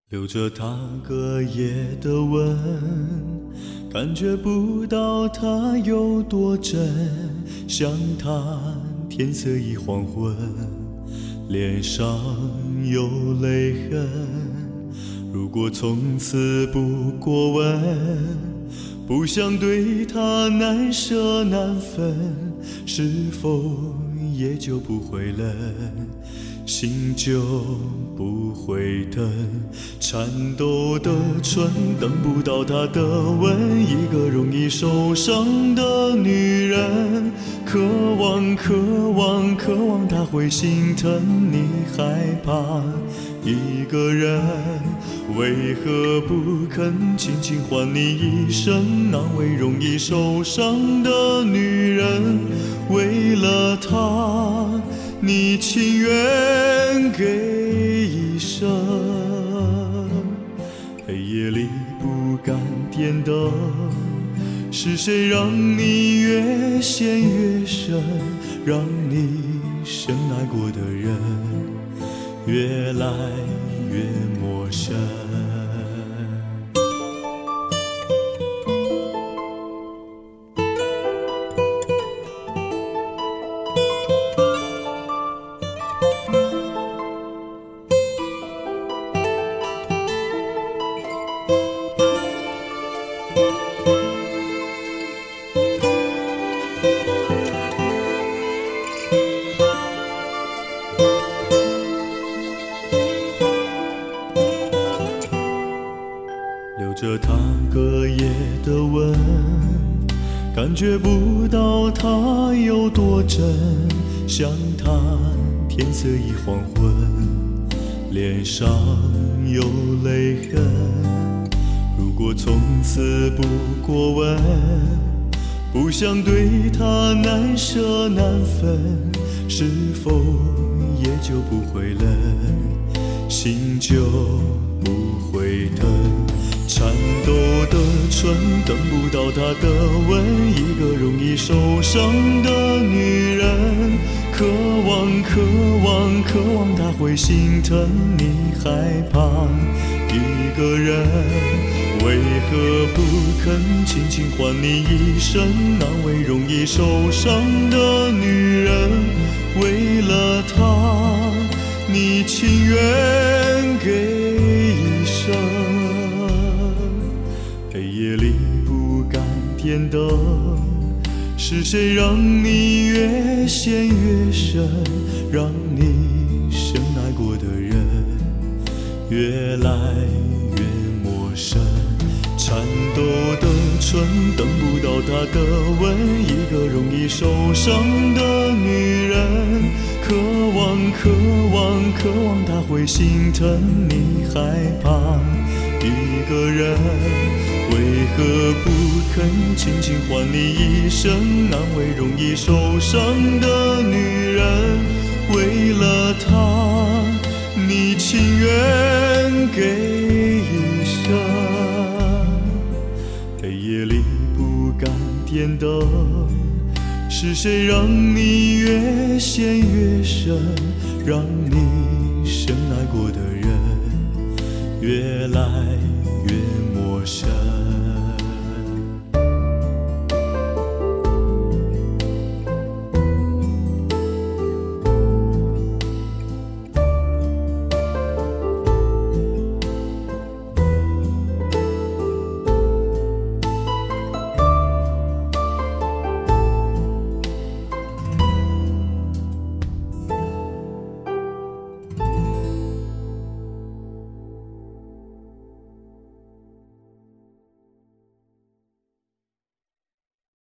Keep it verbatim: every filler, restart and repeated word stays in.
留着他隔夜的吻，感觉不到他有多真。想他天色已黄昏，脸上有泪痕。如果从此不过问，不想对他难舍难分，是否也就不会冷，心就不会疼。颤抖的唇等不到他的吻，一个容易受伤的女人，渴望渴望渴望他会心疼你，害怕一个人，为何不肯轻轻唤你一声，安慰容易受伤的女人，为了他你情愿给一生。黑夜里不敢点灯，是谁让你越陷越深，让你深爱过的人越来越陌生。留着他隔夜的吻，感觉不到他有多真。想他天色已黄昏，脸上有泪痕。如果从此不过问，不想对他难舍难分，是否也就不会冷，心就不会疼。颤抖的唇等不到他的吻，一个容易受伤的女人，渴望渴望渴望他会心疼你，害怕一个人，为何不肯轻轻唤你一声，安慰容易受伤的女人，为了他你情愿给一生。黑夜里不敢点灯，是谁让你越陷越深，让你深爱过的人越来越陌生。颤抖的唇等不到他的吻，一个容易受伤的女人，渴望渴望渴望他会心疼你，害怕一个人，为何不肯轻轻唤你一声，安慰容易受伤的女人，为了他你情愿给一生。黑夜里不敢点灯，是谁让你越陷越深，让你深爱过的人越来